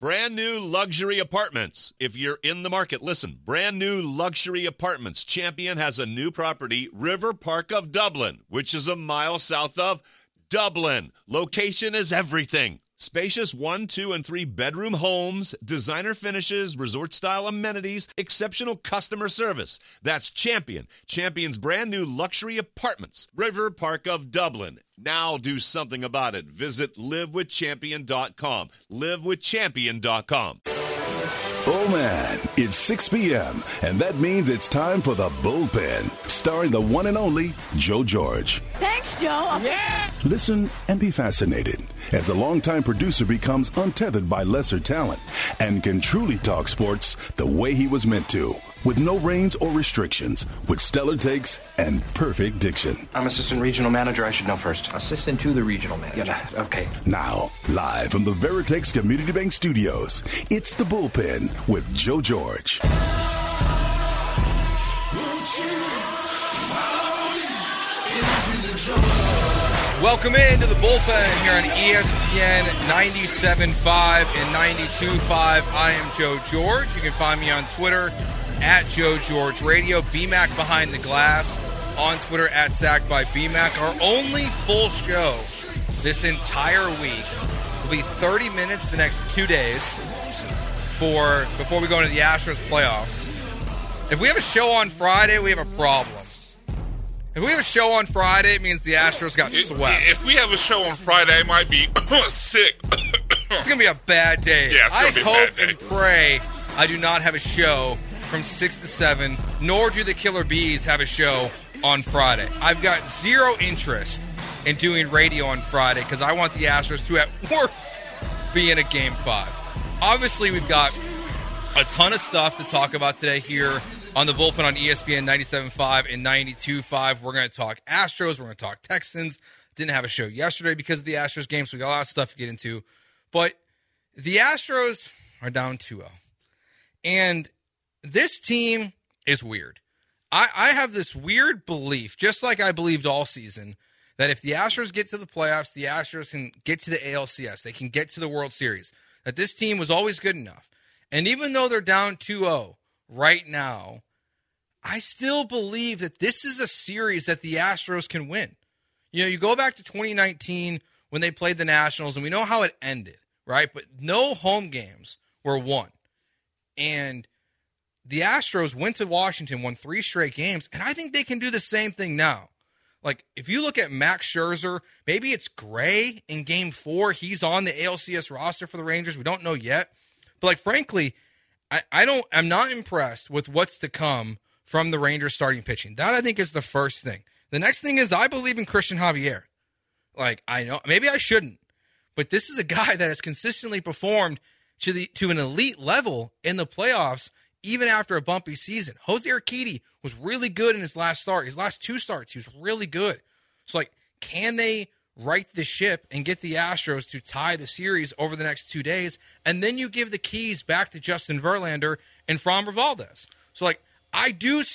Brand new luxury apartments. If you're in the market, listen. Brand new luxury apartments. Champion has a new property, River Park of Dublin, which is a mile south of Dublin. Location is everything. Spacious 1, 2, and 3 bedroom homes, designer finishes, resort-style amenities, exceptional customer service. That's Champion. Champion's brand new luxury apartments, River Park of Dublin. Now do something about it. Visit livewithchampion.com. livewithchampion.com. Oh, man, it's 6 p.m., and that means it's time for The Bullpen, starring the one and only Joe George. Thanks, Joe. Yeah! Listen and be fascinated as the longtime producer becomes untethered by lesser talent and can truly talk sports the way he was meant to, with no reins or restrictions, with stellar takes and perfect diction. I'm assistant regional manager. I should know first. Assistant to the regional manager. Yeah, okay. Now, live from the Veritex Community Bank Studios, it's The Bullpen with Joe George. Welcome into the Bullpen here on ESPN 97.5 and 92.5. I am Joe George. You can find me on Twitter at Joe George Radio. BMAC Behind the Glass on Twitter at Sacked by BMAC. Our only full show this entire week will be 30 minutes the next 2 days before we go into the Astros playoffs. If we have a show on Friday, we have a problem. If we have a show on Friday, it means the Astros got swept. If we have a show on Friday, I might be sick. It's going to be a bad day. Yeah, it's I going to be a bad hope day. and pray I do not have a show from 6 to 7, nor do the Killer Bees have a show on Friday. I've got zero interest in doing radio on Friday because I want the Astros to, at worst, be in a Game 5. Obviously, we've got a ton of stuff to talk about today here on the Bullpen on ESPN 97.5 and 92.5. We're going to talk Astros. We're going to talk Texans. Didn't have a show yesterday because of the Astros game, so we got a lot of stuff to get into. But the Astros are down 2-0. And this team is weird. I have this weird belief, just like I believed all season, that if the Astros get to the playoffs, the Astros can get to the ALCS. They can get to the World Series. That this team was always good enough. And even though they're down 2-0 right now, I still believe that this is a series that the Astros can win. You know, you go back to 2019 when they played the Nationals, and we know how it ended, right? But no home games were won. And the Astros went to Washington, won 3 straight games, and I think they can do the same thing now. Like, if you look at Max Scherzer, maybe it's Gray in Game 4. He's on the ALCS roster for the Rangers. We don't know yet. But, like, frankly, I'm not impressed with what's to come from the Rangers starting pitching. That, I think, is the first thing. The next thing is I believe in Christian Javier. Like, I know, maybe I shouldn't, but this is a guy that has consistently performed to an elite level in the playoffs, even after a bumpy season. Jose Urquidy was really good in his last start. His last 2 starts, he was really good. So, like, can they right the ship and get the Astros to tie the series over the next 2 days? And then you give the keys back to Justin Verlander and Framber Valdez. So, like, I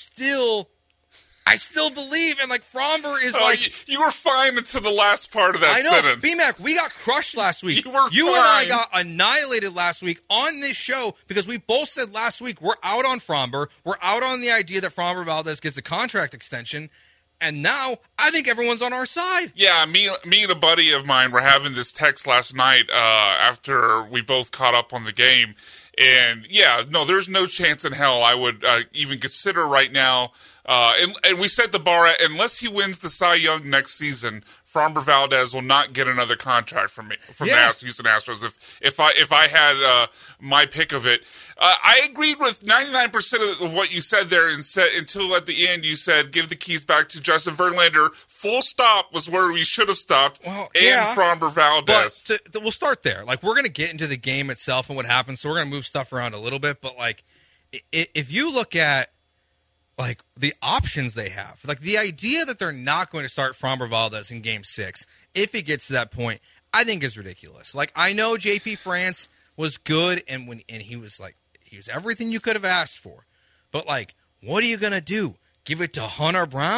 still believe, and, like, Framber is You were fine until the last part of that I know, sentence. BMAC, we got crushed last week. You were You and fine. I got annihilated last week on this show because we both said last week we're out on Framber. We're out on the idea that Framber Valdez gets a contract extension. And now I think everyone's on our side. Yeah, me and a buddy of mine were having this text last night after we both caught up on the game. And, yeah, no, there's no chance in hell I would even consider right now. And we set the bar at, unless he wins the Cy Young next season, Framber Valdez will not get another contract from the Houston Astros. If I had my pick of it, I agreed with 99% of what you said there, and said until at the end you said give the keys back to Justin Verlander. Full stop was where we should have stopped. Well, and yeah, Framber Valdez. But we'll start there. Like, we're going to get into the game itself and what happens, so we're going to move stuff around a little bit. But, like, if you look at, like, the options they have, like, the idea that they're not going to start Framber Valdez in Game 6, if it gets to that point, I think is ridiculous. Like, I know JP France was good, and he was, like, he was everything you could have asked for. But, like, what are you going to do? Give it to Hunter Brown?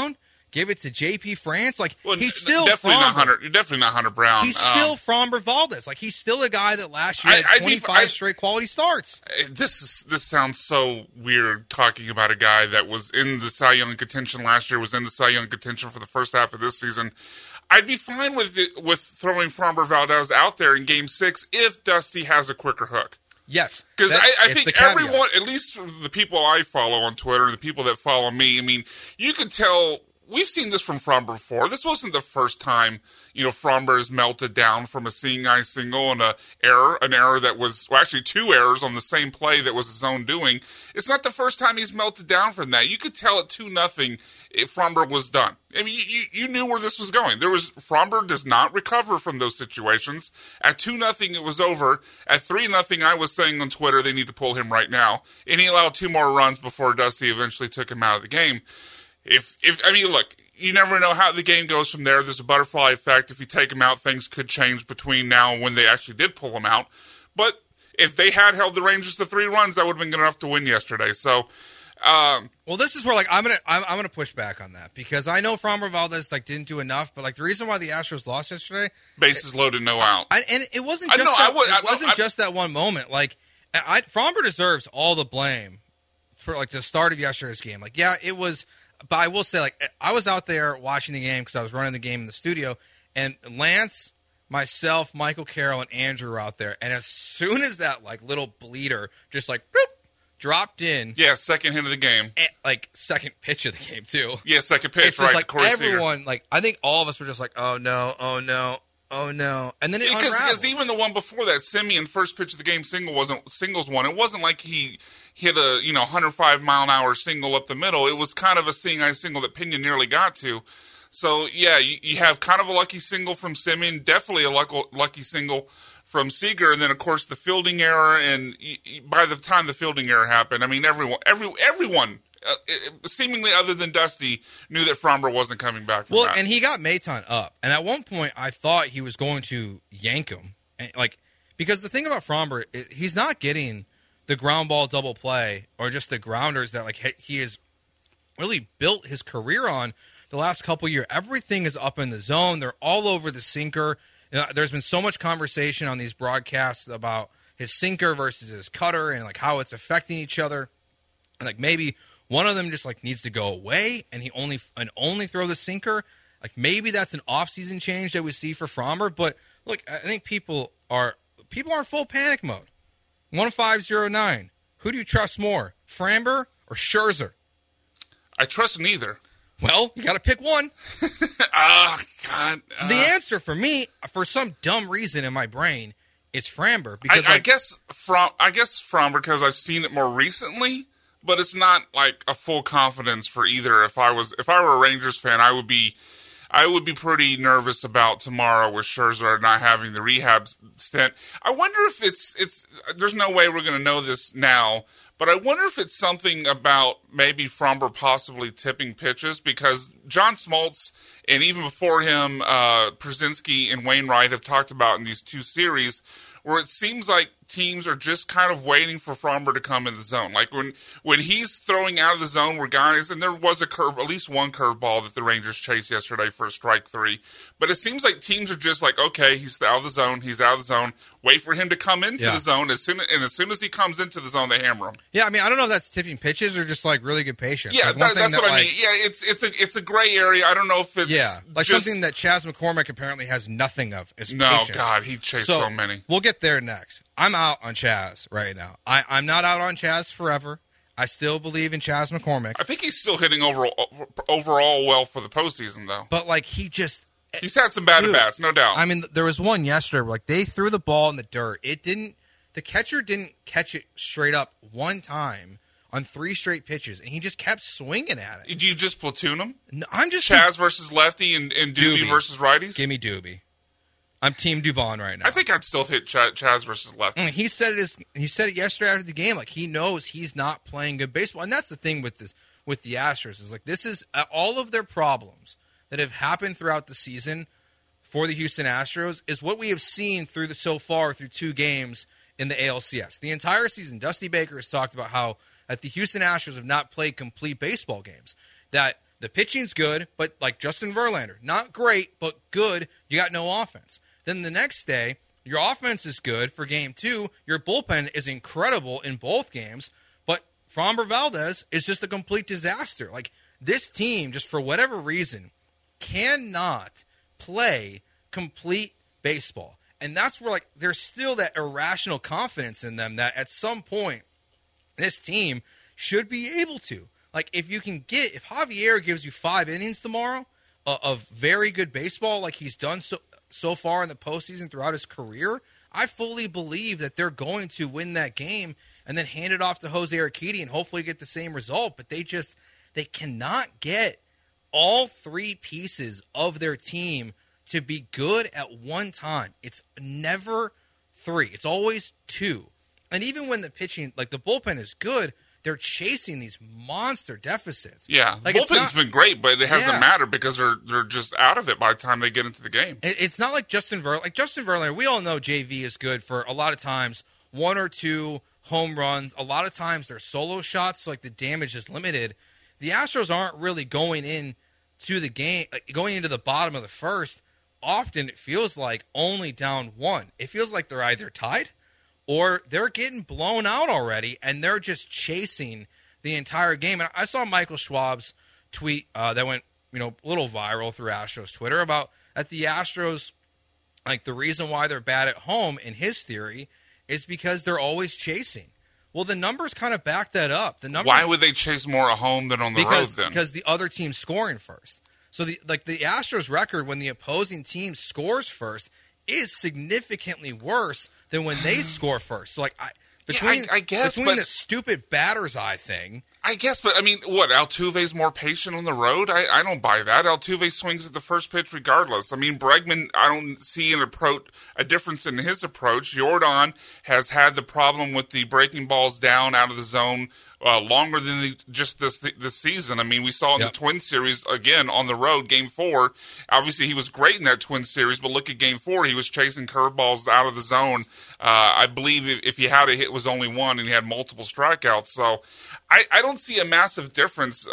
give it to J.P. France. Like, Well, he's still definitely Framber. not Hunter. You're definitely not Hunter Brown. He's still Framber Valdez. Like, he's still a guy that last year had 25 straight quality starts. This sounds so weird talking about a guy that was in the Cy Young contention last year, was in the Cy Young contention for the first half of this season. I'd be fine with throwing Framber Valdez out there in Game 6 if Dusty has a quicker hook. Yes. Because I think everyone, at least the people I follow on Twitter, the people that follow me, I mean, you can tell. We've seen this from Framber before. This wasn't the first time, Framber has melted down from a seeing eye single and an error that was, well, actually 2 errors on the same play that was his own doing. It's not the first time he's melted down from that. You could tell at 2-0 if Framber was done. I mean, you knew where this was going. Framber does not recover from those situations. At 2-0, it was over. At 3-0, I was saying on Twitter they need to pull him right now. And he allowed 2 more runs before Dusty eventually took him out of the game. Look, you never know how the game goes from there. There's a butterfly effect. If you take him out, things could change between now and when they actually did pull him out. But if they had held the Rangers to 3 runs, that would have been good enough to win yesterday. So, well, this is where I'm gonna push back on that because I know Framber Valdez didn't do enough, but the reason why the Astros lost yesterday, bases loaded, no out, and it wasn't just just that one moment. Framber deserves all the blame for the start of yesterday's game. It was. But I will say, I was out there watching the game because I was running the game in the studio, and Lance, myself, Michael Carroll, and Andrew were out there. And as soon as that, little bleeder just, boop, dropped in. Yeah, second hit of the game. Second pitch of the game, too. Yeah, second pitch, it's right. Just everyone, I think all of us were just oh, no, oh, no. Oh no! And then it unraveled. Because even the one before that, Semien first pitch of the game singles one. It wasn't like he hit a 105-mile-an-hour single up the middle. It was kind of a seeing eye single that Pena nearly got to. So yeah, you have kind of a lucky single from Semien, definitely a lucky single from Seager, and then of course the fielding error. And by the time the fielding error happened, I mean everyone. Seemingly other than Dusty, knew that Framber wasn't coming back from that. And he got Maton up. And at one point, I thought he was going to yank him. Because the thing about Framber, he's not getting the ground ball double play or just the grounders that he has really built his career on the last couple years. Everything is up in the zone. They're all over the sinker. There's been so much conversation on these broadcasts about his sinker versus his cutter and how it's affecting each other. And maybe one of them just needs to go away, and he only throw the sinker. Maybe that's an off-season change that we see for Framber. But look, I think people are in full panic mode. 1509. Who do you trust more, Framber or Scherzer? I trust neither. Well, you got to pick one. Oh God. The answer for me, for some dumb reason in my brain, is Framber because I guess Framber because I've seen it more recently. But it's not a full confidence for either. If I were a Rangers fan, I would be pretty nervous about tomorrow with Scherzer not having the rehab stint. I wonder if it's there's no way we're going to know this now, but I wonder if it's something about maybe Framber possibly tipping pitches because John Smoltz and even before him, Przinsky and Wainwright have talked about in these 2 series where it seems like teams are just kind of waiting for Framber to come in the zone. When he's throwing out of the zone where guys, and there was at least one curveball that the Rangers chased yesterday for a strike 3. But it seems like teams are just okay, he's out of the zone, wait for him to come into the zone. As soon as he comes into the zone, they hammer him. Yeah, I mean, I don't know if that's tipping pitches or just really good patience. Yeah, that's what I mean. Yeah, it's a gray area. I don't know if it's something that Chas McCormick apparently has nothing of is patience. No, God, he chased so many. We'll get there next. I'm out on Chas right now. I'm not out on Chas forever. I still believe in Chas McCormick. I think he's still hitting overall well for the postseason, though. But he's had some bad at-bats, no doubt. I mean, there was one yesterday where they threw the ball in the dirt. The catcher didn't catch it straight up one time on 3 straight pitches, and he just kept swinging at it. Did you just platoon him? No, I'm just Chas versus lefty and Doobie versus righties? Give me Doobie. I'm Team Dubon right now. I think I'd still hit Chas versus lefty. He said it yesterday after the game. He knows he's not playing good baseball, and that's the thing with the Astros is this is all of their problems that have happened throughout the season for the Houston Astros is what we have seen so far through 2 games in the ALCS. The entire season, Dusty Baker has talked about how that the Houston Astros have not played complete baseball games. That The pitching's good, but like Justin Verlander, not great, but good. You got no offense. Then the next day, your offense is good for game 2. Your bullpen is incredible in both games, but Framber Valdez is just a complete disaster. Like, this team, just for whatever reason, cannot play complete baseball. And that's where, like, there's still that irrational confidence in them that at some point this team should be able to. Like, if Javier gives you 5 innings tomorrow of very good baseball like he's done so far in the postseason throughout his career, I fully believe that they're going to win that game and then hand it off to Jose Urquidy and hopefully get the same result. But they cannot get all 3 pieces of their team to be good at one time. It's never 3. It's always 2. And even when the pitching, like the bullpen is good, they're chasing these monster deficits. Yeah, like bullpen's been great, but it hasn't mattered because they're just out of it by the time they get into the game. It's not like Justin Verlander. Like Justin Verlander, we all know JV is good for a lot of times 1 or 2 home runs. A lot of times they're solo shots, so like the damage is limited. The Astros aren't really going into the game, going into the bottom of the first. Often it feels like only down 1. It feels like they're either tied or they're getting blown out already, and they're just chasing the entire game. And I saw Michael Schwab's tweet that went, a little viral through Astros Twitter about that the Astros, like the reason why they're bad at home, in his theory, is because they're always chasing. Well, the numbers kind of back that up. Why would they chase more at home than on the road then? Because the other team's scoring first. So the Astros record when the opposing team scores first is significantly worse than when they score first. So between the stupid batter's eye thing, I guess, but I mean, what, Altuve's more patient on the road? I don't buy that. Altuve swings at the first pitch regardless. I mean, Bregman, I don't see a difference in his approach. Jordan has had the problem with the breaking balls down out of the zone longer than just this season. I mean, we saw in the Twins series, again, on the road, Game 4. Obviously, he was great in that Twins series, but look at Game 4. He was chasing curveballs out of the zone. I believe if he had a hit, it was only 1, and he had multiple strikeouts. So I don't see a massive difference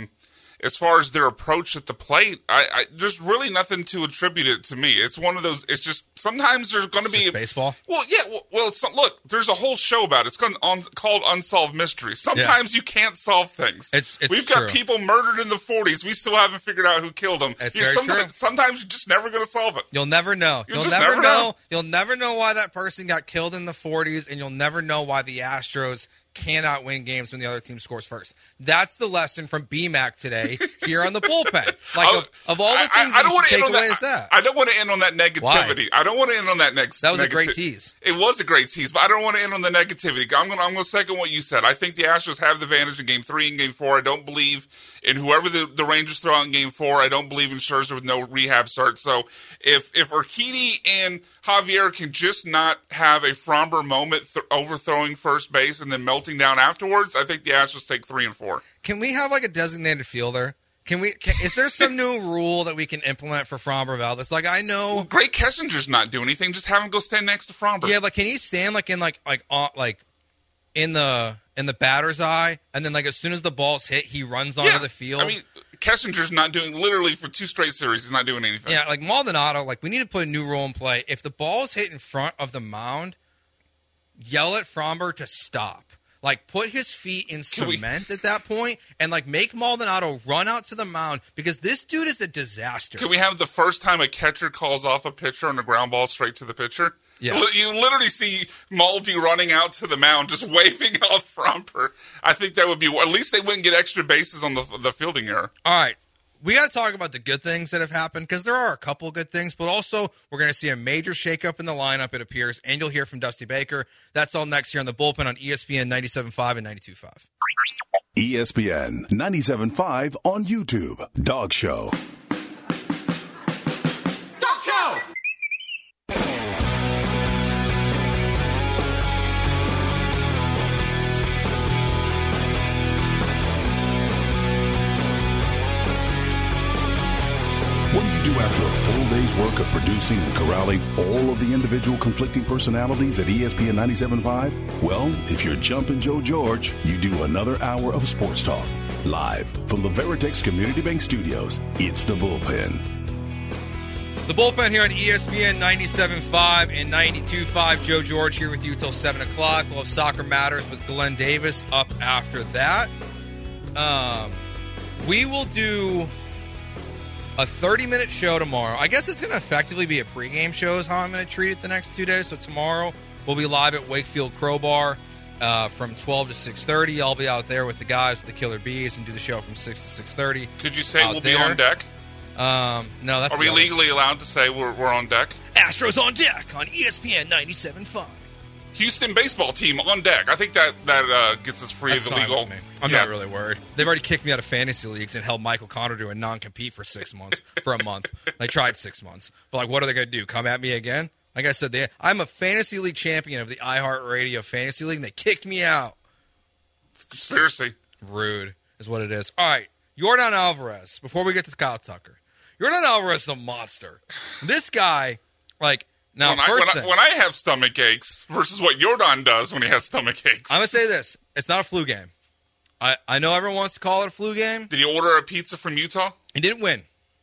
as far as their approach at the plate. There's really nothing to attribute it to me. It's one of those. It's just sometimes there's going to be baseball. Well, yeah. Well, look, there's a whole show about it. It's called Unsolved Mysteries. Sometimes you can't solve things. We've got people murdered in the 40s. We still haven't figured out who killed them. Sometimes you're just never going to solve it. You'll never know. You'll never know. You'll never know why that person got killed in the 40s, and you'll never know why the Astros cannot win games when the other team scores first. That's the lesson from BMAC today here on the bullpen. Like, of all the things that you should take away is that. I don't want to end on that negativity. Why? I don't want to end on that That was a great tease. It was a great tease, but I don't want to end on the negativity. I'm going to second what you said. I think the Astros have the advantage in Game 3 and Game 4. I don't believe in whoever the Rangers throw out in Game 4. I don't believe in Scherzer with no rehab start. So if Urquidy and Javier can just not have a Framber moment overthrowing first base and then melting down afterwards, I think the Astros take 3 and 4. Can we have like a designated fielder? Is there some new rule that we can implement for Framber Valdez? Like, I know, well, Greg Kessinger's not doing anything. Just have him go stand next to Framber. Yeah, like, can he stand in the batter's eye, and then like as soon as the ball's hit, he runs onto the field? I mean, Kessinger's not doing, literally for 2 straight series, he's not doing anything. Yeah, like Maldonado, like we need to put a new rule in play. If the ball's hit in front of the mound, yell at Framber to stop. Like, put his feet in cement at that point and, like, make Maldonado run out to the mound because this dude is a disaster. Can we have the first time a catcher calls off a pitcher on a ground ball straight to the pitcher? Yeah. You literally see Maldi running out to the mound, just waving off Framber. I think that would be, at least they wouldn't get extra bases on the fielding error. All right. We got to talk about the good things that have happened because there are a couple good things, but also we're going to see a major shakeup in the lineup, it appears, and you'll hear from Dusty Baker. That's all next here on the Bullpen on ESPN 97.5 and 92.5. ESPN 97.5 on YouTube. Dog Show. Dog Show! What do you do after a full day's work of producing and corralling all of the individual conflicting personalities at ESPN 97.5? Well, if you're Jumpin' Joe George, you do another hour of sports talk. Live from the Veritex Community Bank Studios, it's The Bullpen. The Bullpen here on ESPN 97.5 and 92.5. Joe George here with you until 7 o'clock. We'll have Soccer Matters with Glenn Davis up after that. We will do a 30-minute show tomorrow. I guess it's going to effectively be a pregame show is how I'm going to treat it the next 2 days. So tomorrow we'll be live at Wakefield Crowbar from 12 to 6:30. I'll be out there with the guys with the Killer Bees and do the show from 6 to 6:30. Could you say we'll be on deck? No, that's Are we legally allowed to say we're on deck? Astros on deck on ESPN 97.5. Houston baseball team on deck. I think that gets us free of the legal. I'm not really worried. They've already kicked me out of fantasy leagues and held Michael Conner to a non-compete for 6 months, for a month. They tried 6 months. But, what are they going to do? Come at me again? Like I said, I'm a fantasy league champion of the iHeartRadio Fantasy League, and they kicked me out. It's conspiracy. Rude is what it is. All right, Yordan Alvarez, before we get to Kyle Tucker. Yordan Alvarez is a monster. This guy, now, when I have stomach aches versus what Yordan does when he has stomach aches. I'm going to say this. It's not a flu game. I know everyone wants to call it a flu game. Did he order a pizza from Utah? He didn't win.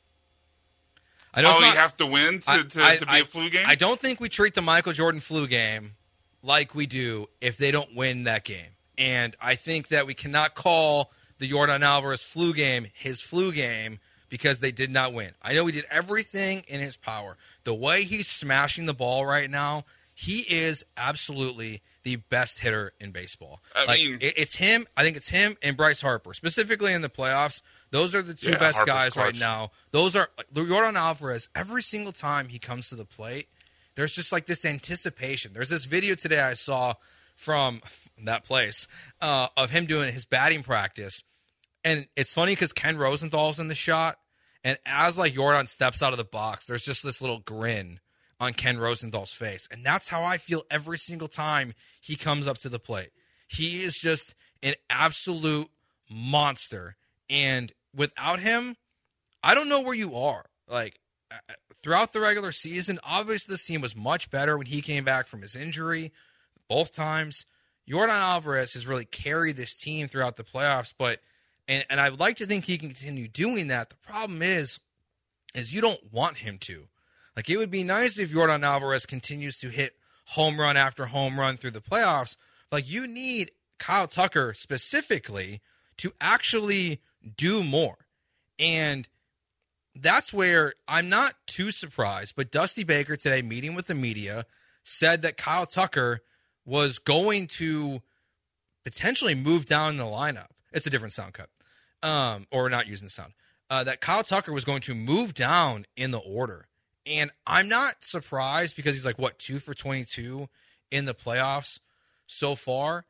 I know you have to win to be a flu game? I don't think we treat the Michael Jordan flu game like we do if they don't win that game. And I think that we cannot call the Yordan Alvarez flu game his flu game because they did not win. I know he did everything in his power. The way he's smashing the ball right now, he is absolutely the best hitter in baseball. It's him. I think it's him and Bryce Harper, specifically in the playoffs. Those are the two best Harper's guys clutch right now. Those are Yordan Alvarez. Every single time he comes to the plate, there's just this anticipation. There's this video today I saw from that place of him doing his batting practice. And it's funny because Ken Rosenthal's in the shot. And as Yordan steps out of the box, there's just this little grin on Ken Rosenthal's face. And that's how I feel every single time he comes up to the plate. He is just an absolute monster. And without him, I don't know where you are. Throughout the regular season, obviously this team was much better when he came back from his injury both times. Yordan Alvarez has really carried this team throughout the playoffs, and I would like to think he can continue doing that. The problem is you don't want him to. It would be nice if Yordan Alvarez continues to hit home run after home run through the playoffs. You need Kyle Tucker specifically to actually do more. And that's where I'm not too surprised. But Dusty Baker today, meeting with the media, said that Kyle Tucker was going to potentially move down the lineup. It's a different sound cut. Or not using the sound. That Kyle Tucker was going to move down in the order. And I'm not surprised because he's 2 for 22 in the playoffs so far.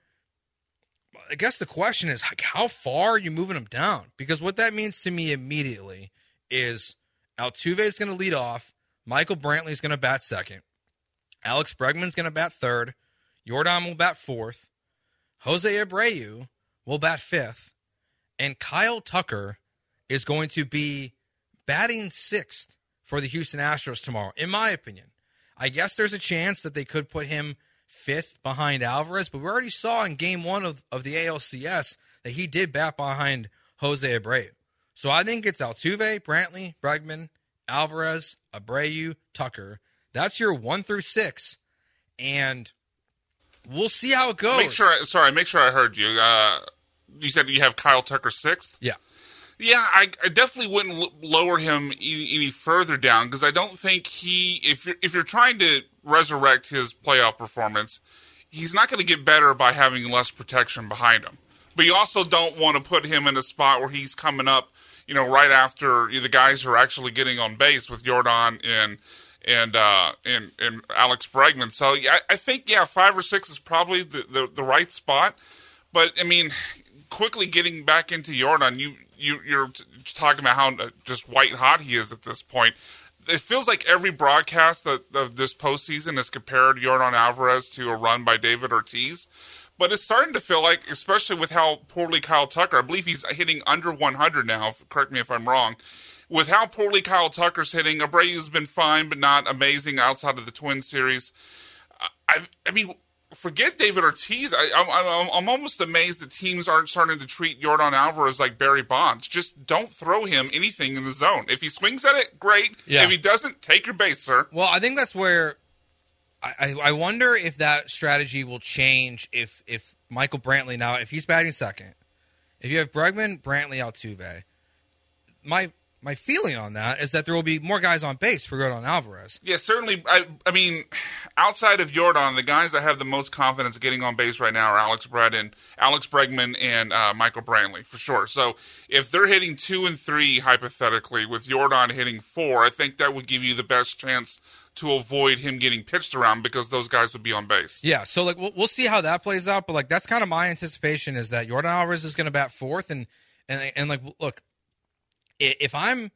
I guess the question is, how far are you moving him down? Because what that means to me immediately is Altuve is going to lead off. Michael Brantley is going to bat second. Alex Bregman's going to bat third. Yordan will bat fourth. Jose Abreu will bat fifth. And Kyle Tucker is going to be batting sixth for the Houston Astros tomorrow, in my opinion. I guess there's a chance that they could put him fifth behind Alvarez, but we already saw in game one of the ALCS that he did bat behind Jose Abreu. So I think it's Altuve, Brantley, Bregman, Alvarez, Abreu, Tucker. That's your 1 through 6, and we'll see how it goes. Make sure I heard you. You said you have Kyle Tucker 6th? Yeah. Yeah, I definitely wouldn't lower him any further down because I don't think if you're trying to resurrect his playoff performance, he's not going to get better by having less protection behind him. But you also don't want to put him in a spot where he's coming up, right after the guys who are actually getting on base with Yordan and Alex Bregman. So yeah, I think 5 or 6 is probably the right spot. But quickly getting back into Yordan, you're talking about how just white hot he is at this point. It feels like every broadcast of this postseason has compared Yordan Alvarez to a run by David Ortiz. But it's starting to feel like, especially with how poorly Kyle Tucker, I believe he's hitting under 100 now, correct me if I'm wrong. With how poorly Kyle Tucker's hitting, Abreu's been fine but not amazing outside of the Twins series. forget David Ortiz. I'm almost amazed that teams aren't starting to treat Yordan Alvarez like Barry Bonds. Just don't throw him anything in the zone. If he swings at it, great. Yeah. If he doesn't, take your base, sir. Well, I think that's where I wonder if that strategy will change if Michael Brantley now, if he's batting second, if you have Bregman, Brantley, Altuve, my feeling on that is that there will be more guys on base for Yordan Alvarez. Yeah, certainly. I mean, outside of Yordan, the guys that have the most confidence getting on base right now are Alex Bregman, and Michael Brantley, for sure. So if they're hitting 2 and 3, hypothetically, with Yordan hitting 4, I think that would give you the best chance to avoid him getting pitched around because those guys would be on base. Yeah, so like we'll see how that plays out, but like that's kind of my anticipation is that Yordan Alvarez is going to bat fourth, and like look. If I'm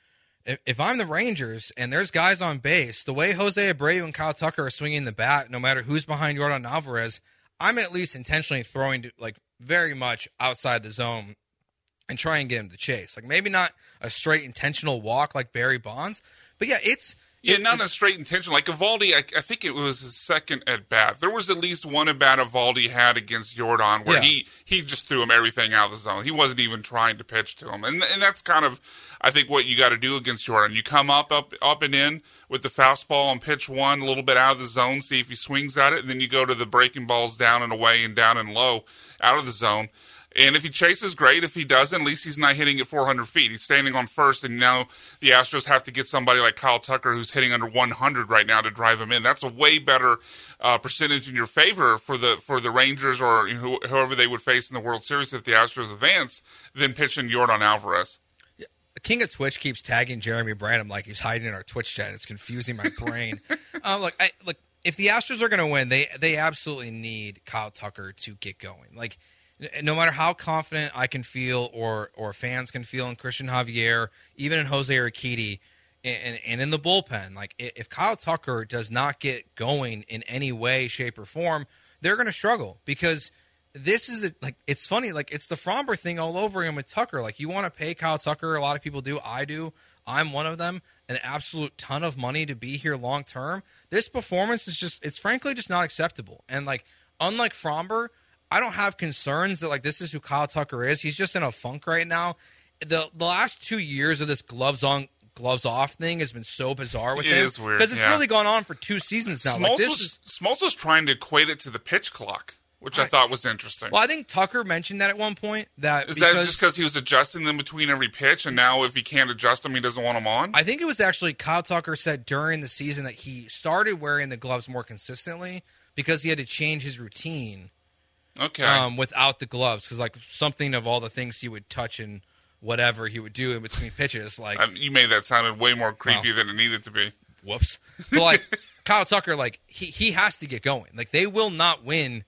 the Rangers and there's guys on base, the way Jose Abreu and Kyle Tucker are swinging the bat, no matter who's behind Yordan Alvarez, I'm at least intentionally throwing like very much outside the zone and try and get him to chase. Like maybe not a straight intentional walk like Barry Bonds, but yeah, not a straight intention. Like Evaldi, I think it was his second at bat. There was at least one at bat Evaldi had against Yordan where he just threw him everything out of the zone. He wasn't even trying to pitch to him. And that's kind of, I think, what you got to do against Yordan. You come up and in with the fastball on pitch one, a little bit out of the zone, see if he swings at it, and then you go to the breaking balls down and away and down and low out of the zone. And if he chases, great. If he doesn't, at least he's not hitting at 400 feet. He's standing on first, and now the Astros have to get somebody like Kyle Tucker who's hitting under 100 right now to drive him in. That's a way better percentage in your favor for the Rangers or whoever they would face in the World Series if the Astros advance than pitching Yordan Alvarez. Yeah. The King of Twitch keeps tagging Jeremy Branham like he's hiding in our Twitch chat. It's confusing my brain. Look, if the Astros are going to win, they absolutely need Kyle Tucker to get going. Like, no matter how confident I can feel or fans can feel in Christian Javier, even in Jose Urquidy, and in the bullpen, like if Kyle Tucker does not get going in any way, shape, or form, they're going to struggle because this is it's funny, like it's the Fromber thing all over again with Tucker. Like you want to pay Kyle Tucker, a lot of people do, I do, I'm one of them, an absolute ton of money to be here long term. This performance is it's frankly just not acceptable. And like unlike Fromber, I don't have concerns that like this is who Kyle Tucker is. He's just in a funk right now. The last 2 years of this gloves on, gloves off thing has been so bizarre with him. It is weird because it's really gone on for 2 seasons now. Smoltz was trying to equate it to the pitch clock, which I thought was interesting. Well, I think Tucker mentioned that at one point. That just because he was adjusting them between every pitch, and now if he can't adjust them, he doesn't want them on? I think it was actually Kyle Tucker said during the season that he started wearing the gloves more consistently because he had to change his routine. Okay. Without the gloves, because like something of all the things he would touch and whatever he would do in between pitches, like you made that sounded way more creepy than it needed to be. Whoops. But like Kyle Tucker, like he has to get going. Like they will not win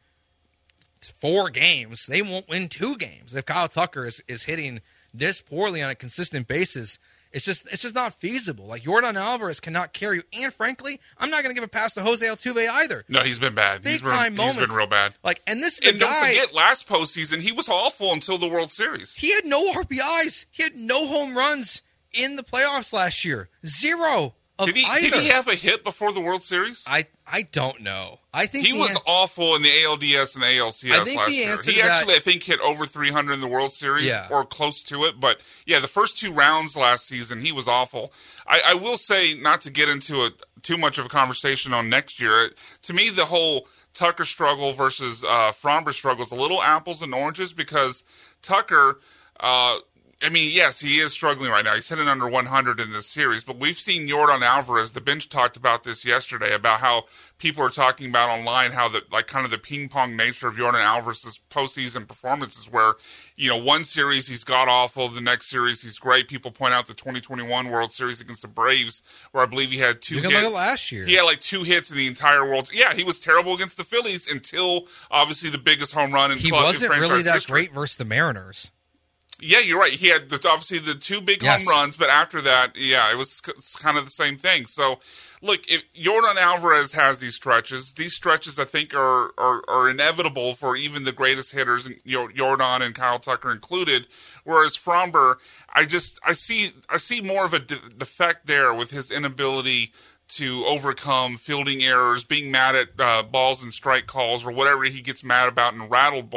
4 games. They won't win 2 games if Kyle Tucker is hitting this poorly on a consistent basis. It's just not feasible. Like Yordan Alvarez cannot carry you, and frankly, I'm not going to give a pass to Jose Altuve either. No, he's been bad. He's been real bad. Like, and this is don't forget, last postseason he was awful until the World Series. He had no RBIs. He had no home runs in the playoffs last year. 0 of either. Did he have a hit before the World Series? I don't know. I think he was awful in the ALDS and the ALCS last year. He actually, I think, hit over 300 in the World Series or close to it. But, yeah, the first 2 rounds last season, he was awful. I will say, not to get into too much of a conversation on next year, to me the whole Tucker struggle versus Fromber struggle is a little apples and oranges because Tucker I mean, yes, he is struggling right now. He's hitting under 100 in this series, but we've seen Yordan Alvarez. The bench talked about this yesterday, about how people are talking about online how the ping pong nature of Yordan Alvarez's postseason performances, where one series he's god awful, the next series he's great. People point out the 2021 World Series against the Braves, where I believe he had 2 hits. You can look at last year. He had like 2 hits in the entire World. Yeah, he was terrible against the Phillies until obviously the biggest home run in franchise history. He wasn't really that great versus the Mariners. Yeah, you're right. He had obviously the 2 big home runs, but after that, it was kind of the same thing. So, look, if Yordan Alvarez has these stretches I think are inevitable for even the greatest hitters, Yordan and Kyle Tucker included. Whereas Fromber, I see more of a defect there with his inability to overcome fielding errors, being mad at balls and strike calls, or whatever he gets mad about and rattled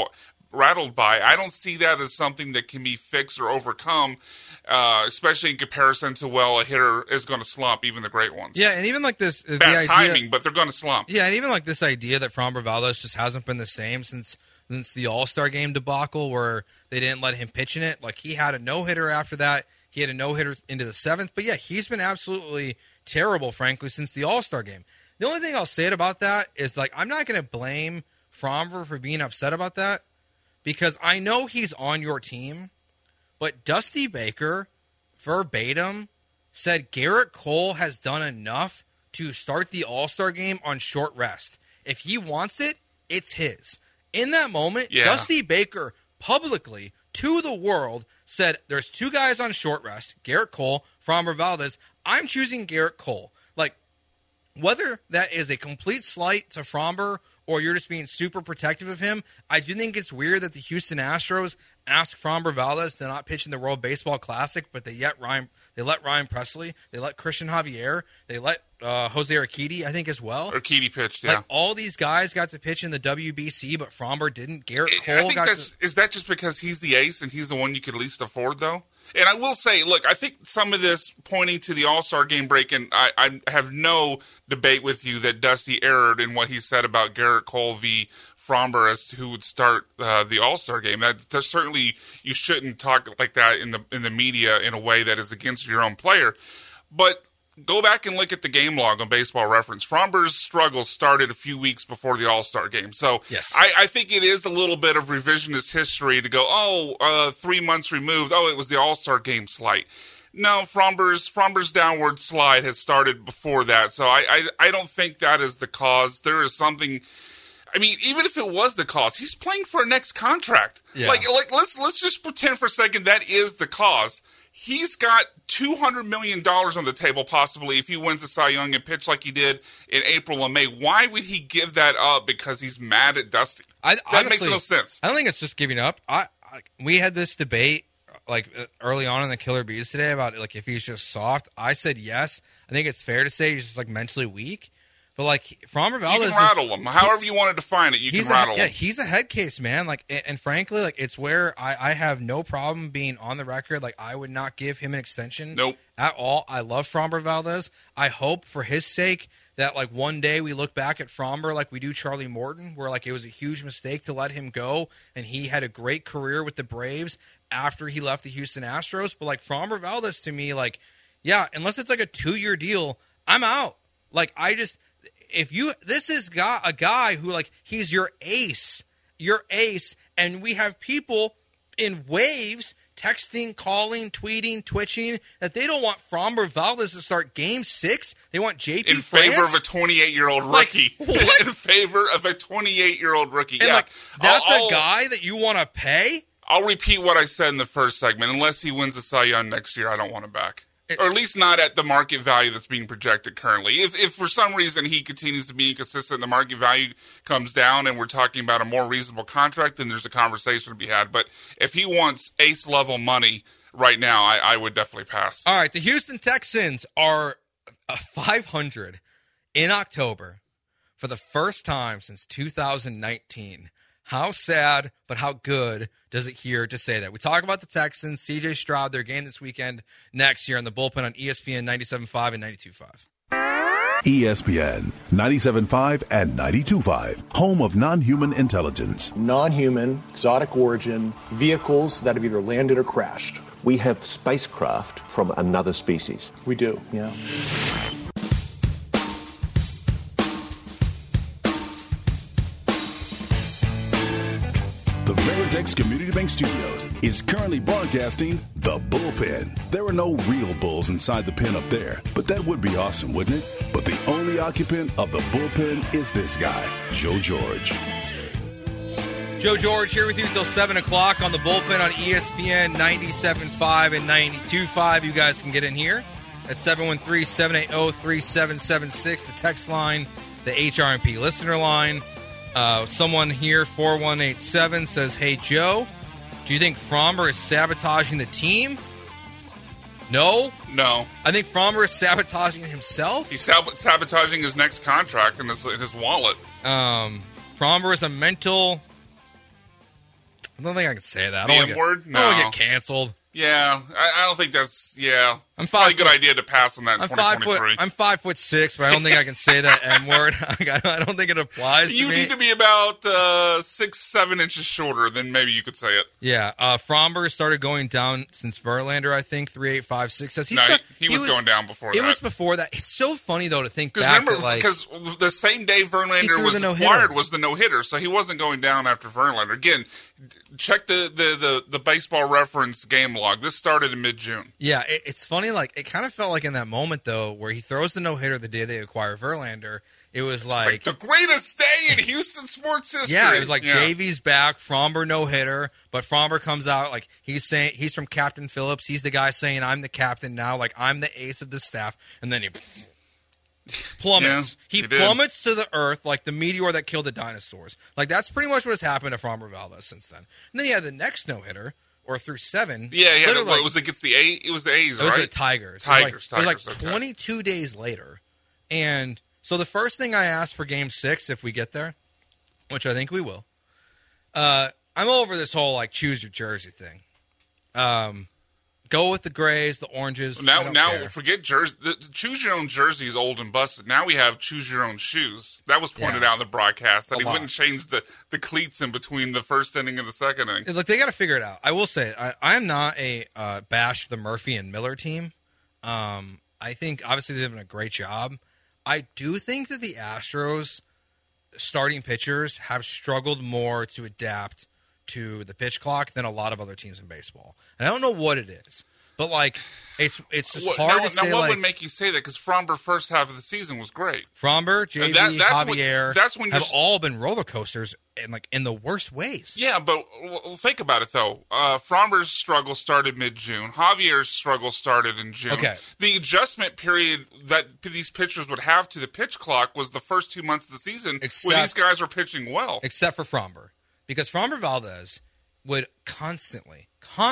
by. I don't see that as something that can be fixed or overcome, especially in comparison to, a hitter is going to slump, even the great ones. Yeah, and even like this... Bad timing, but they're going to slump. Yeah, and even like this idea that Framber Valdez just hasn't been the same since the All-Star Game debacle where they didn't let him pitch in it. Like, he had a no-hitter after that. He had a no-hitter into the 7th. But, yeah, he's been absolutely terrible, frankly, since the All-Star Game. The only thing I'll say about that is, like, I'm not going to blame Framber for being upset about that, because I know he's on your team, but Dusty Baker, verbatim, said Garrett Cole has done enough to start the All-Star Game on short rest. If he wants it, it's his. In that moment, Dusty Baker publicly, to the world, said there's 2 guys on short rest, Garrett Cole, Framber Valdez. I'm choosing Garrett Cole. Like, whether that is a complete slight to Framber or you're just being super protective of him, I do think it's weird that the Houston Astros asked Framber Valdez to not pitch in the World Baseball Classic, but they let Ryan Presley, they let Christian Javier, they let Jose Urquidy, I think, as well. Urquidy pitched, yeah. Like, all these guys got to pitch in the WBC, but Framber didn't. Garrett Cole is that just because he's the ace and he's the one you could least afford, though? And I will say, look, I think some of this pointing to the All-Star Game break, and I have no debate with you that Dusty erred in what he said about Garrett Cole v. Framber as to who would start the All-Star Game. That's certainly, you shouldn't talk like that in the media in a way that is against your own player. But go back and look at the game log on Baseball Reference. Framber's struggles started a few weeks before the All-Star Game. So yes. I think it is a little bit of revisionist history to go, 3 months removed, it was the All-Star Game slight. No, Framber's downward slide has started before that. So I don't think that is the cause. There is something... I mean, even if it was the cause, he's playing for a next contract. Yeah. Like let's just pretend for a second that is the cause. He's got $200 million on the table, possibly, if he wins the Cy Young and pitch like he did in April and May. Why would he give that up because he's mad at Dusty? That makes no sense. I don't think it's just giving up. We had this debate early on in the Killer Bees today about if he's just soft. I said yes. I think it's fair to say he's just mentally weak. But Framber Valdez, you can rattle him. However you want to define it, you can rattle him. Yeah, he's a head case, man. And frankly, it's where I have no problem being on the record. I would not give him an extension. Nope. At all. I love Framber Valdez. I hope for his sake that one day we look back at Framber like we do Charlie Morton, where it was a huge mistake to let him go, and he had a great career with the Braves after he left the Houston Astros. But Framber Valdez, to me, unless it's a 2-year deal, I'm out. This is a guy who he's your ace, and we have people in waves texting, calling, tweeting, twitching that they don't want Framber Valdez to start Game 6. They want JP in favor of a 28-year-old rookie. What? In favor of a 28-year-old rookie. And yeah, that's a guy that you want to pay? I'll repeat what I said in the first segment. Unless he wins the Cy Young next year, I don't want him back. Or at least not at the market value that's being projected currently. If for some reason he continues to be inconsistent and the market value comes down and we're talking about a more reasonable contract, then there's a conversation to be had. But if he wants ace-level money right now, I would definitely pass. All right, the Houston Texans are 500 in October for the first time since 2019. How sad, but how good does it hear to say that? We talk about the Texans, C.J. Stroud, their game this weekend, next year on the Bullpen on ESPN 97.5 and 92.5. ESPN 97.5 and 92.5, home of non-human intelligence. Non-human, exotic origin, vehicles that have either landed or crashed. We have spacecraft from another species. We do, yeah. The Veritex Community Bank Studios is currently broadcasting The Bullpen. There are no real bulls inside the pen up there, but that would be awesome, wouldn't it? But the only occupant of the bullpen is this guy, Joe George. Joe George here with you until 7 o'clock on the Bullpen on ESPN 97.5 and 92.5. You guys can get in here at 713-780-3776, the text line, the HRMP listener line. Someone here, 4187, says, hey, Joe, do you think Framber is sabotaging the team? No? No. I think Fromber is sabotaging himself. He's sabotaging his next contract in his wallet. Fromber is a mental... I don't think I can say that. The M-word? No. I don't want to get canceled. Yeah, I don't think that's... Yeah. I'm it's probably a good idea to pass on that in 2023. I'm 5'6", but I don't think I can say that M-word. I don't think it applies to You me. need to be about 6-7 inches shorter, then maybe you could say it. Yeah, Fromber started going down since Verlander, I think, 3.856 says. He was going down before that. It was before that. It's so funny, though, to think back. Because the same day Verlander was acquired was the no-hitter, so he wasn't going down after Verlander. Again, check the baseball reference game log. This started in mid-June. Yeah, it's funny. Like, it kind of felt like in that moment, though, where he throws the no-hitter the day they acquire Verlander, it was like the greatest day in Houston sports history. Yeah, it was like JV's back, Fromber no-hitter, but Fromber comes out like he's saying he's from Captain Phillips. He's the guy saying, I'm the captain now, like I'm the ace of the staff, and then he plummets. Yeah, he plummets to the earth like the meteor that killed the dinosaurs. Like that's pretty much what has happened to Fromber Valdez since then. And then he had the next no-hitter. Or through 7. Yeah, it was against the A's. It was the A's, right? It was the Tigers. It was like 22 days later. And so the first thing I asked for Game 6, if we get there, which I think we will, I'm over this whole, like, choose your jersey thing. Go with the grays, the oranges. Now forget jersey. Choose your own jersey is old and busted. Now we have choose your own shoes. That was pointed out in the broadcast that he wouldn't change the cleats in between the first inning and the second inning. Look, they got to figure it out. I will say, I am not a bash the Murphy and Miller team. I think obviously they're doing a great job. I do think that the Astros starting pitchers have struggled more to adapt to the pitch clock than a lot of other teams in baseball. And I don't know what it is, but like it's just hard to say. Now, what would make you say that? Because Fromber first half of the season was great. Fromber, JV, Javier, have all been roller coasters in the worst ways. Yeah, but think about it though. Fromber's struggle started mid-June. Javier's struggle started in June. Okay. The adjustment period that these pitchers would have to the pitch clock was the first 2 months of the season when these guys were pitching well. Except for Fromber. Because Fromber Valdez would constantly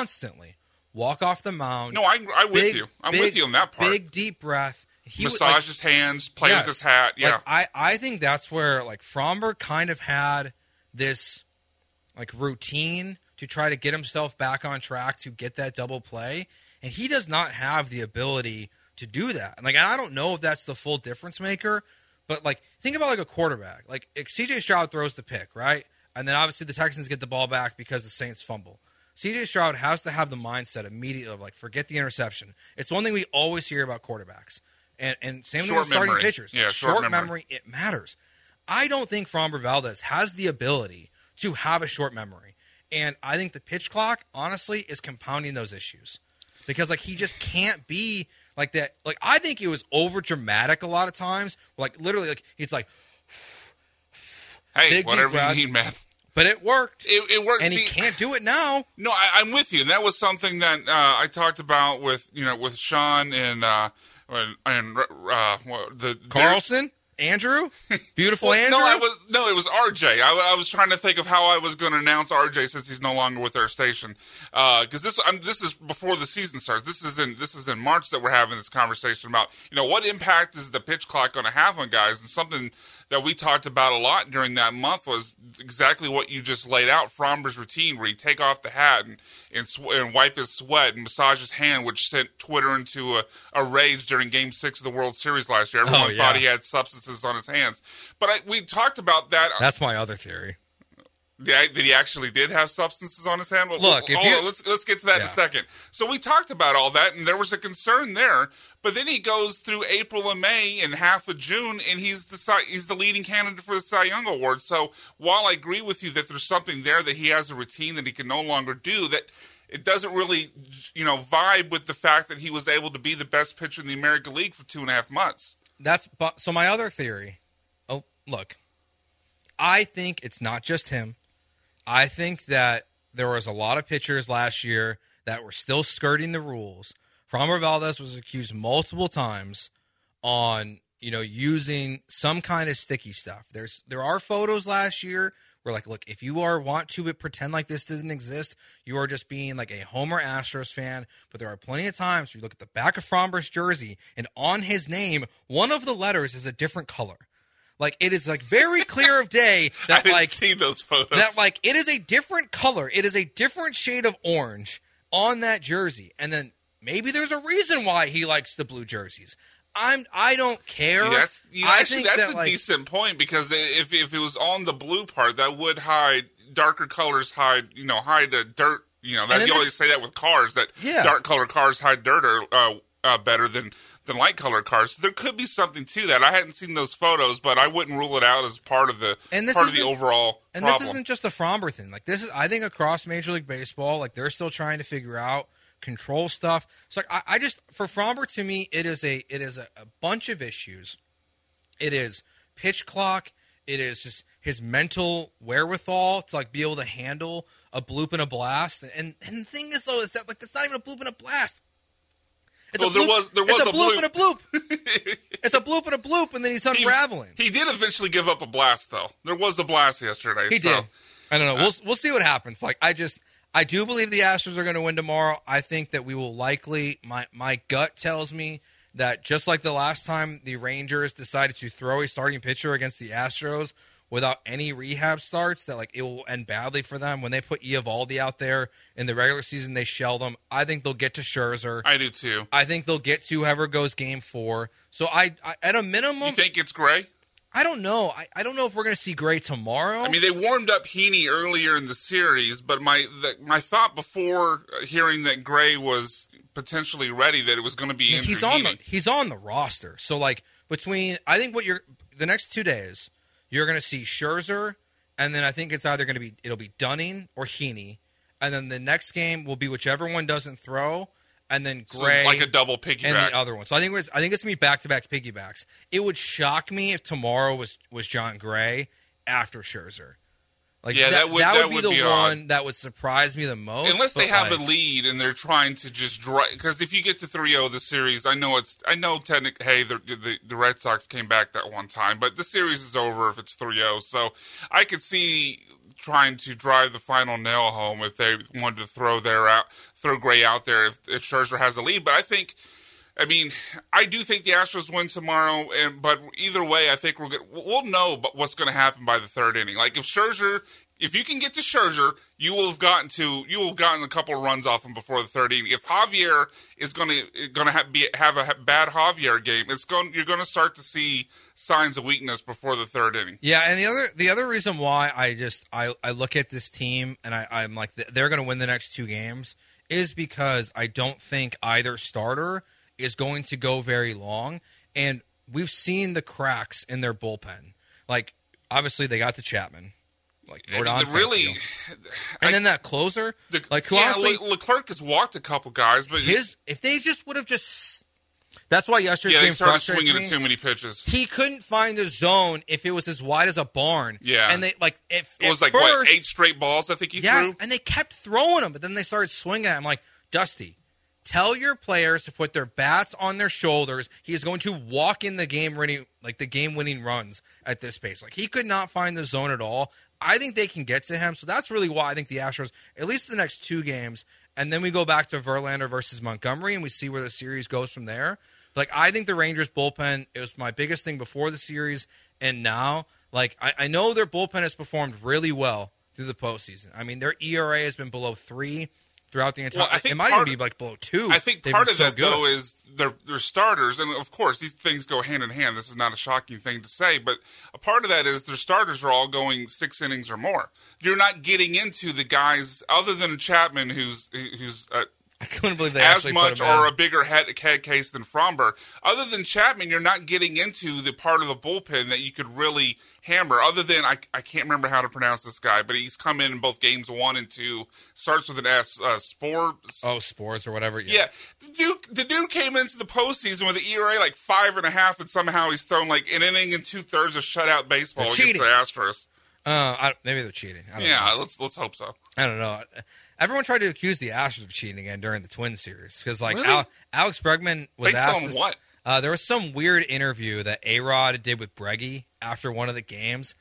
walk off the mound. No, I'm with you. I'm with you on that part. Big, deep breath. He massage his hands, play with his hat. Yeah. I think that's where like Fromber kind of had this like routine to try to get himself back on track to get that double play. And he does not have the ability to do that. And I don't know if that's the full difference maker, but like think about like a quarterback. Like CJ Stroud throws the pick, right? And then obviously the Texans get the ball back because the Saints fumble. CJ Stroud has to have the mindset immediately of like, forget the interception. It's one thing we always hear about quarterbacks. And same thing with starting pitchers. Yeah, short memory, it matters. I don't think Fromber Valdez has the ability to have a short memory. And I think the pitch clock, honestly, is compounding those issues. Because like he just can't be like that. Like I think it was over dramatic a lot of times. Like literally like he's like, hey, whatever you need, man. But it worked. It worked, and he can't do it now. No, I'm with you. And that was something that I talked about with Sean and Carlson, Andrew, beautiful Andrew. No, it was RJ. I was trying to think of how I was going to announce RJ since he's no longer with our station. Because this is before the season starts. This is in March that we're having this conversation about what impact is the pitch clock going to have on guys, and something that we talked about a lot during that month was exactly what you just laid out. Fromber's routine, where he'd take off the hat and wipe his sweat and massage his hand, which sent Twitter into a rage during Game 6 of the World Series last year. Everyone thought he had substances on his hands. But we talked about that. That's my other theory. That he actually did have substances on his hand? Look, let's get to that in a second. So we talked about all that, and there was a concern there. But then he goes through April and May and half of June, and he's the leading candidate for the Cy Young Award. So while I agree with you that there's something there that he has a routine that he can no longer do, that it doesn't really vibe with the fact that he was able to be the best pitcher in the American League for 2.5 months. So my other theory. Oh, look, I think it's not just him. I think that there was a lot of pitchers last year that were still skirting the rules. Fromber Valdez was accused multiple times on, using some kind of sticky stuff. There are photos last year We're like, look, if you want to pretend like this doesn't exist, you are just being like a Homer Astros fan. But there are plenty of times where you look at the back of Fromber's jersey, and on his name, one of the letters is a different color. Like, it is like very clear of day that I didn't see those photos. That like it is a different color. It is a different shade of orange on that jersey. And then maybe there's a reason why he likes the blue jerseys. I don't care. That's a like, decent point, because if it was on the blue part, that would hide darker colors, hide dirt. You always say that with cars, that dark color cars hide dirt better than light colored cars. So there could be something to that. I hadn't seen those photos, but I wouldn't rule it out as part of the overall and problem. This isn't just a Fromber thing. Like, this is, I think, across Major League Baseball, like, they're still trying to figure out control stuff. So like, I just, for Fromber, to me, it is a bunch of issues. It is pitch clock. It is just his mental wherewithal to like be able to handle a bloop and a blast. And the thing is, though, is that like, it's not even a bloop and a blast. There was a bloop and a bloop. It's a bloop and a bloop, and then he's unraveling. He did eventually give up a blast, though. There was a blast yesterday. He did. I don't know. We'll see what happens. Like, I do believe the Astros are going to win tomorrow. I think that we will likely. My gut tells me that just like the last time the Rangers decided to throw a starting pitcher against the Astros without any rehab starts, that like it will end badly for them. When they put Eovaldi out there in the regular season, they shelled him. I think they'll get to Scherzer. I do too. I think they'll get to whoever goes Game 4. So I at a minimum, you think it's Gray? I don't know. I don't know if we're going to see Gray tomorrow. I mean, they warmed up Heaney earlier in the series, but my thought before hearing that Gray was potentially ready, that it was going to be Andrew Heaney. He's on the roster. So like I think the next 2 days, you're going to see Scherzer, and then I think it's either it'll be Dunning or Heaney, and then the next game will be whichever one doesn't throw. And then Gray, so like a double piggyback, and the other one. So I think it's gonna be back-to-back piggybacks. It would shock me if tomorrow was John Gray after Scherzer. Like, that would be the one that would surprise me the most. Unless they have a lead and they're trying to just drive. Because if you get to 3-0 the series, I know technically, hey, the Red Sox came back that one time, but the series is over if it's 3-0. So I could see trying to drive the final nail home if they wanted to throw Gray out there if Scherzer has a lead. But I do think the Astros win tomorrow. But either way, I think we'll know what's going to happen by the third inning. Like, if you can get to Scherzer, you will have gotten a couple of runs off him before the third inning. If Javier is going to have a bad Javier game, you're going to start to see signs of weakness before the third inning. Yeah, and the other reason why I look at this team and I'm like, they're going to win the next 2 games is because I don't think either starter is going to go very long, and we've seen the cracks in their bullpen. Like, obviously they got the Chapman. Like, and then that closer, Leclerc has walked a couple guys, but if they just would have that's why yesterday's game they started frustrates swinging me. at too many pitches. He couldn't find the zone if it was as wide as a barn. Yeah, and they it was like first, 8 straight balls I think he threw. And they kept throwing them, but then they started swinging at him. Like, Dusty, tell your players to put their bats on their shoulders. He is going to walk in the game-winning runs at this pace. Like, he could not find the zone at all. I think they can get to him, so that's really why I think the Astros, at least the next 2 games, and then we go back to Verlander versus Montgomery, and we see where the series goes from there. Like, I think the Rangers' bullpen, it was my biggest thing before the series, and now, like, I know their bullpen has performed really well through the postseason. I mean, their ERA has been below 3 throughout the entire. It might even be like below 2. I think part of that though is their starters, and of course these things go hand in hand. This is not a shocking thing to say, but a part of that is their starters are all going 6 innings or more. You're not getting into the guys other than Chapman, who's I couldn't believe they as much or a bigger head case than Fromber. Other than Chapman, you're not getting into the part of the bullpen that you could really hammer. Other than, I can't remember how to pronounce this guy, but he's come in both games 1 and 2. Starts with an S. Spores or whatever. Yeah. The dude came into the postseason with an ERA like 5.5, and somehow he's thrown like an inning and 2/3 of shutout baseball against the Astros. Maybe they're cheating. I don't know. Let's hope so. I don't know. Everyone tried to accuse the Astros of cheating again during the Twins series because, like, really? Alex Bregman was asked. Based on what? There was some weird interview that A-Rod did with Breggy after one of the games,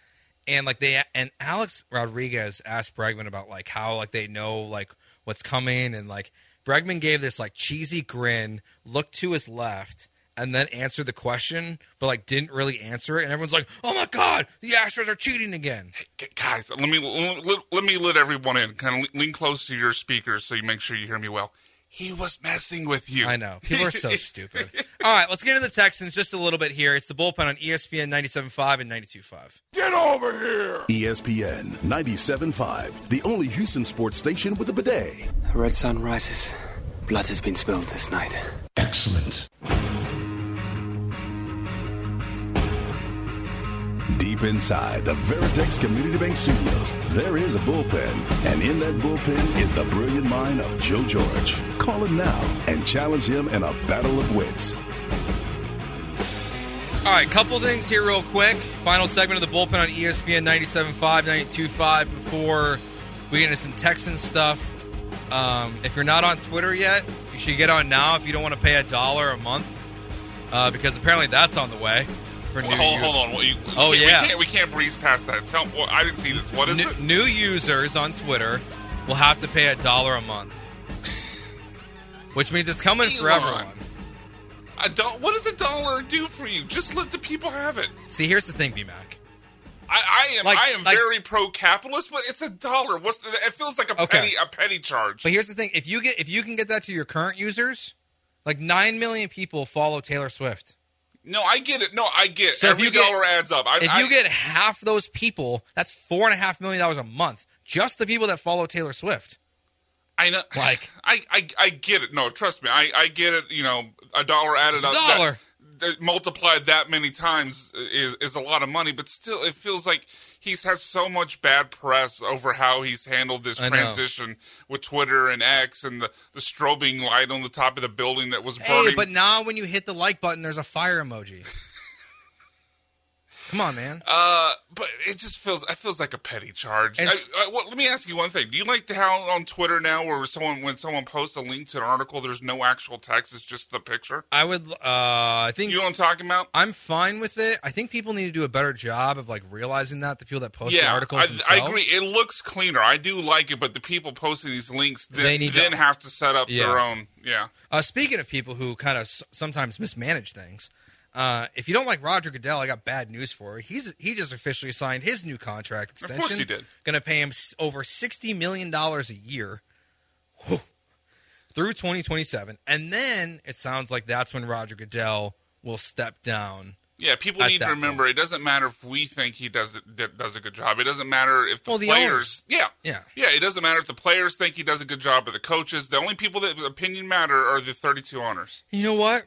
And and Alex Rodriguez asked Bregman about like how like they know like what's coming, and like Bregman gave this like cheesy grin, looked to his left, and then answered the question, but like didn't really answer it. And everyone's like, "Oh my God, the Astros are cheating again!" Hey, guys, let me let everyone in. Kind of lean close to your speakers so you make sure you hear me well. He was messing with you. I know. People are so stupid. All right, let's get into the Texans just a little bit here. It's the Bullpen on ESPN 97.5 and 92.5. Get over here! ESPN 97.5, the only Houston sports station with a bidet. The red sun rises. Blood has been spilled this night. Excellent. Deep inside the Veritex Community Bank Studios, there is a bullpen. And in that bullpen is the brilliant mind of Joe George. Call him now and challenge him in a battle of wits. All right, couple things here real quick. Final segment of the Bullpen on ESPN 97.5, 92.5 before we get into some Texans stuff. If you're not on Twitter yet, you should get on now if you don't want to pay $1 a month, because apparently that's on the way. Hold on. We can't breeze past that. I didn't see this. What is it? New users on Twitter will have to pay $1 a month, which means it's coming for everyone. What does $1 do for you? Just let the people have it. See, here's the thing, B-Mac. I am very pro-capitalist, but it's $1. It feels like a petty charge. But here's the thing: if you can get that to your current users, like 9 million people follow Taylor Swift. No, I get it. So every dollar adds up. If you get half those people, that's $4.5 million a month. Just the people that follow Taylor Swift. I know. Like, I get it. No, trust me. I get it. You know, $1 added up. $1. That multiplied that many times is a lot of money, but still, it feels like he's has so much bad press over how he's handled this transition with Twitter and X and the strobing light on the top of the building that was burning. Hey, but now when you hit the like button, there's a fire emoji. Come on, man. But it feels like a petty charge. Let me ask you one thing. Do you like how on Twitter now where when someone posts a link to an article, there's no actual text, it's just the picture? I would, I think... You know what I'm talking about? I'm fine with it. I think people need to do a better job of, like, realizing that, the people that post the articles themselves. I agree. It looks cleaner. I do like it, but the people posting these links then have to set up their own. Yeah. Speaking of people who kind of sometimes mismanage things... if you don't like Roger Goodell, I got bad news for you. He just officially signed his new contract extension. Of course he did. Going to pay him over $60 million a year through 2027. And then it sounds like that's when Roger Goodell will step down. Yeah, people need to remember it doesn't matter if we think he does a good job. It doesn't matter if the players... Yeah, it doesn't matter if the players think he does a good job or the coaches. The only people that opinion matter are the 32 owners. You know what?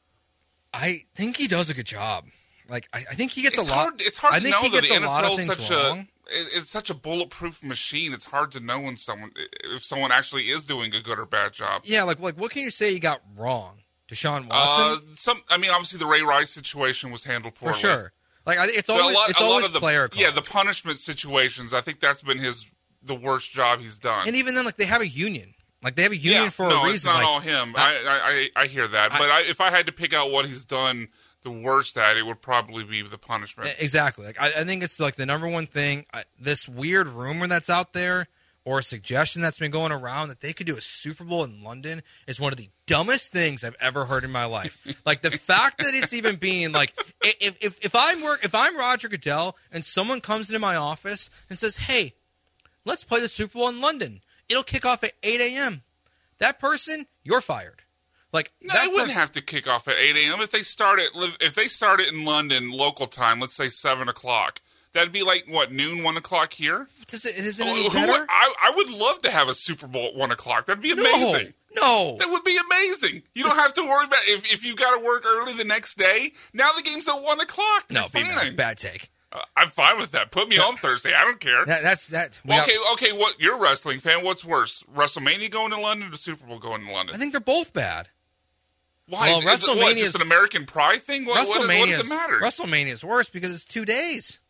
I think he does a good job. Like I think he gets a lot. It's hard I to think know he gets that a the lot of NFL things is wrong. It's such a bulletproof machine. It's hard to know if someone actually is doing a good or bad job. Yeah, like what can you say you got wrong? Deshaun Watson? Obviously the Ray Rice situation was handled poorly. For sure. Like it's always player calls. Yeah, the punishment situations. I think that's been the worst job he's done. And even then, like they have a union. Like they have a union for a reason. No, it's not all him. I hear that. But if I had to pick out what he's done the worst at, it would probably be the punishment. Exactly. Like I think it's like the number one thing. This weird rumor that's out there, or a suggestion that's been going around that they could do a Super Bowl in London, is one of the dumbest things I've ever heard in my life. Like the fact that it's even being like, if I'm Roger Goodell and someone comes into my office and says, "Hey, let's play the Super Bowl in London. It'll kick off at 8 a.m." That person, you're fired. Like no, they wouldn't have to kick off at 8 a.m. if they start it in London local time. Let's say 7 o'clock. That'd be like what, noon, 1 o'clock here. Is it any better? I would love to have a Super Bowl at 1 o'clock. That'd be amazing. No, that would be amazing. You don't have to worry about if you got to work early the next day. Now the game's at 1 o'clock. No, bad take. I'm fine with that. Put me on Thursday. I don't care. Okay. What you're a wrestling fan? What's worse, WrestleMania going to London or the Super Bowl going to London? I think they're both bad. Why? Well, WrestleMania is just an American pride thing? What does it matter? WrestleMania is worse because it's 2 days.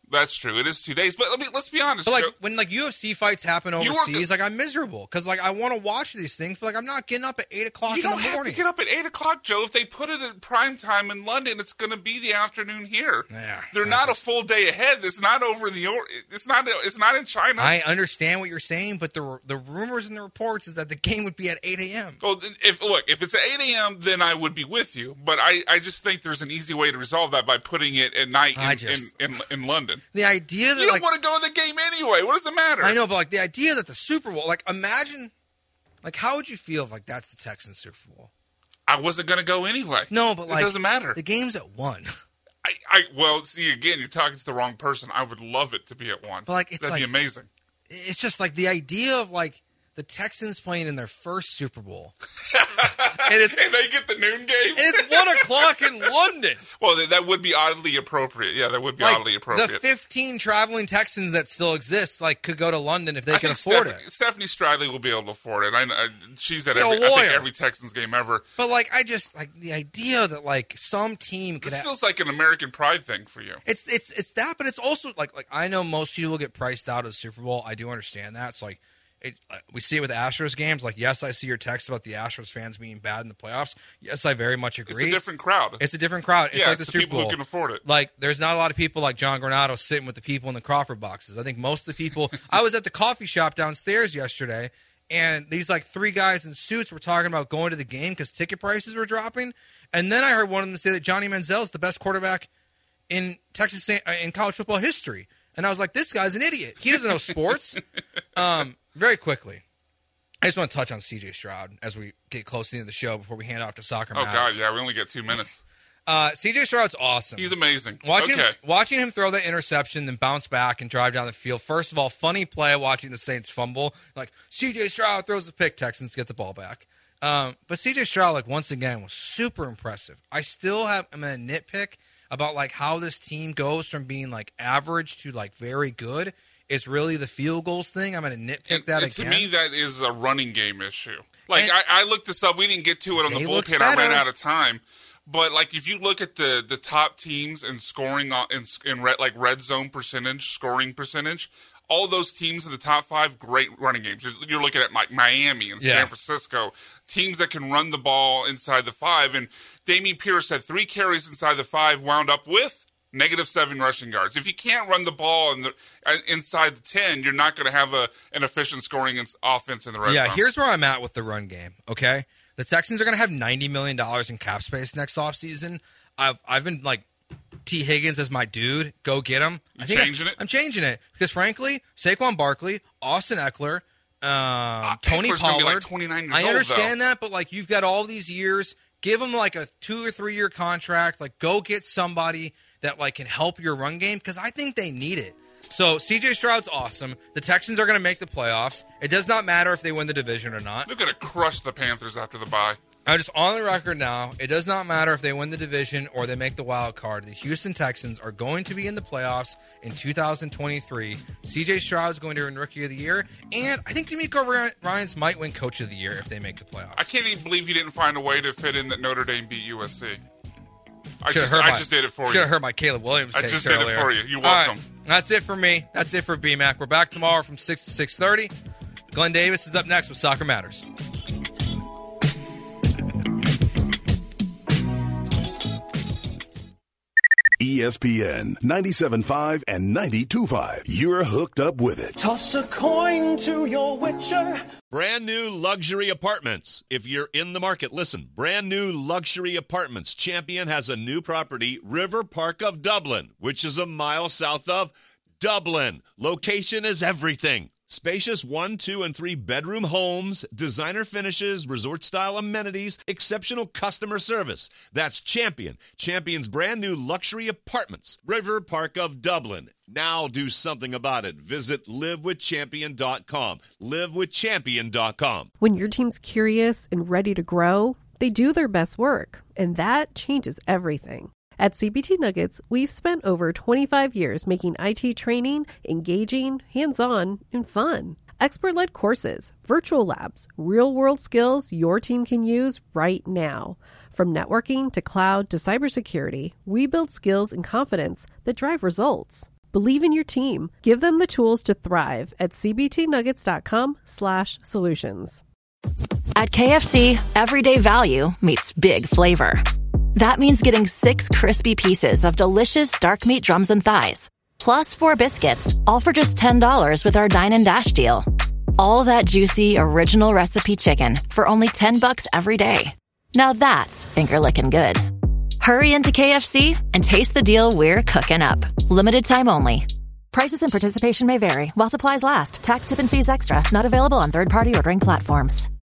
That's true. It is 2 days. But let's be honest. But like Joe, when like UFC fights happen overseas, like I'm miserable because like I want to watch these things, but like I'm not getting up at 8 o'clock in the morning. You don't have to get up at 8 o'clock, Joe. If they put it at prime time in London, it's going to be the afternoon here. Yeah, they're not a full day ahead. It's not over It's not in China. I understand what you're saying, but the rumors and the reports is that the game would be at 8 a.m. Well, if it's at 8 a.m., then I would be with you. But I just think there's an easy way to resolve that by putting it at night in London. The idea that you don't want to go to the game anyway. What does it matter? I know, but like the idea that the Super Bowl, like imagine, like how would you feel if like that's the Texans Super Bowl? I wasn't going to go anyway. No, but like it doesn't matter. The game's at 1. Well, see again, you're talking to the wrong person. I would love it to be at 1. But like that'd be amazing. It's just like the idea of like the Texans playing in their first Super Bowl. and they get the noon game? And it's 1 o'clock in London. Well, that would be oddly appropriate. Yeah, that would be oddly appropriate. The 15 traveling Texans that still exist could go to London if they can afford it. Stephanie Stradley will be able to afford it. She's at every Texans game ever. But like, I just like the idea that like some team could. This feels like an American pride thing for you. It's that, but it's also like I know most people get priced out of the Super Bowl. I do understand that. It's like. We see it with Astros games. Like, yes, I see your text about the Astros fans being bad in the playoffs. Yes, I very much agree. It's a different crowd. It's like the Super people Bowl. Who can afford it. Like, there's not a lot of people like John Granado sitting with the people in the Crawford boxes. I think most of the people. I was at the coffee shop downstairs yesterday, and these like 3 guys in suits were talking about going to the game because ticket prices were dropping. And then I heard one of them say that Johnny Manziel is the best quarterback in Texas in college football history. And I was like, this guy's an idiot. He doesn't know sports. Very quickly, I just want to touch on C.J. Stroud as we get close to the end of the show before we hand off to Soccer Matters. Oh, God, yeah, we only get 2 minutes. C.J. Stroud's awesome. He's amazing. Watching him throw the interception, then bounce back and drive down the field. First of all, funny play watching the Saints fumble. Like, C.J. Stroud throws the pick, Texans get the ball back. But C.J. Stroud, like, once again, was super impressive. I still am going to nitpick about, like, how this team goes from being, like, average to, like, very good. It's really the field goals thing. I'm going to nitpick that again. To me, that is a running game issue. Like, I looked this up. We didn't get to it on the bullpen. I ran out of time. But, like, if you look at the top teams in scoring in red zone percentage, scoring percentage, all those teams in the top 5, great running games. You're looking at Miami and San Francisco, teams that can run the ball inside the 5. And Dameon Pierce had 3 carries inside the 5, wound up with -7 rushing yards. If you can't run the ball inside the 10, you're not going to have an efficient scoring offense in the red zone. Yeah, here's where I'm at with the run game, okay? The Texans are going to have $90 million in cap space next offseason. I've been like, T. Higgins is my dude. Go get him. I'm changing it because, frankly, Saquon Barkley, Austin Eckler, Tony Eckler's Pollard. Be like 29 years I understand old, that, but like you've got all these years. Give him like a 2 or 3 year contract. Like, go get somebody that like can help your run game because I think they need it. So C.J. Stroud's awesome. The Texans are going to make the playoffs. It does not matter if they win the division or not. They're going to crush the Panthers after the bye. I'm just on the record now. It does not matter if they win the division or they make the wild card. The Houston Texans are going to be in the playoffs in 2023. C.J. Stroud's going to win Rookie of the Year, and I think DeMeco Ryans might win Coach of the Year if they make the playoffs. I can't even believe you didn't find a way to fit in that Notre Dame beat USC. I just did it for you. Should have heard my Caleb Williams take just earlier. did it for you. You're welcome. Right. That's it for me. That's it for BMAC. We're back tomorrow from 6 to 6:30. Glenn Davis is up next with Soccer Matters. ESPN 97.5 and 92.5. You're hooked up with it. Toss a coin to your witcher. Brand new luxury apartments. If you're in the market, listen. Brand new luxury apartments. Champion has a new property, River Park of Dublin, which is a mile south of Dublin. Location is everything. Spacious 1, 2, and 3 bedroom homes, designer finishes, resort-style amenities, exceptional customer service. That's Champion. Champion's brand new luxury apartments. River Park of Dublin. Now do something about it. Visit livewithchampion.com. Livewithchampion.com. When your team's curious and ready to grow, they do their best work, and that changes everything. At CBT Nuggets, we've spent over 25 years making IT training engaging, hands-on, and fun. Expert-led courses, virtual labs, real-world skills your team can use right now. From networking to cloud to cybersecurity, we build skills and confidence that drive results. Believe in your team. Give them the tools to thrive at cbtnuggets.com/solutions. At KFC, everyday value meets big flavor. That means getting 6 crispy pieces of delicious dark meat drums and thighs, plus 4 biscuits, all for just $10 with our Dine and Dash deal. All that juicy, original recipe chicken for only $10 every day. Now that's finger-licking good. Hurry into KFC and taste the deal we're cooking up. Limited time only. Prices and participation may vary while supplies last. Tax, tip, and fees extra. Not available on third-party ordering platforms.